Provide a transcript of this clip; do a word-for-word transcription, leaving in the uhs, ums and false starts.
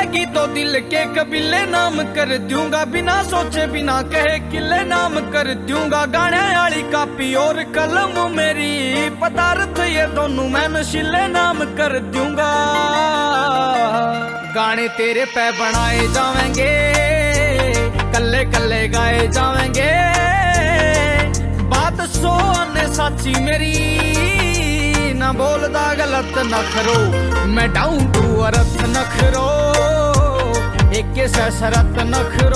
जिंदगी तो दिल के कबीले नाम कर दूंगा, बिना सोचे बिना कहे किले नाम कर दूंगा। गाने वाली कापी और कलम मेरी पदार्थ ये दोनों मैं नशीले नाम कर दूंगा। गाने तेरे पे बनाए जावेंगे, कल्ले कल्ले गाए जावेंगे। बात सो ने साची मेरी, ना बोलदा गलत नखरो, मैं डाउन टू अर्थ नखरो, एक सरत नखरो।